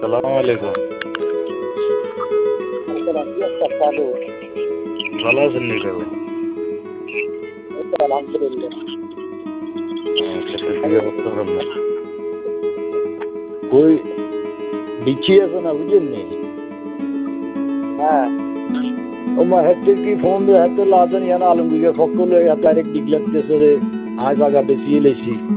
সালাম আলাইকুম। ভালো আছেন নি কাকু? আলহামদুলিল্লাহ। খেতে দিয়ে অবস্থা কেমন? কই বিছি আছে না বুঝলেন নি? হ্যাঁ, ওমা হেতে কি ফোন দিয়ে হেতে লাদেন ইয়ানা আলমগীরের পক্ষ লই ডাইরেক্ট ডিক্লেয়ার দিতেছে রে আজ আগা বেশি লেছি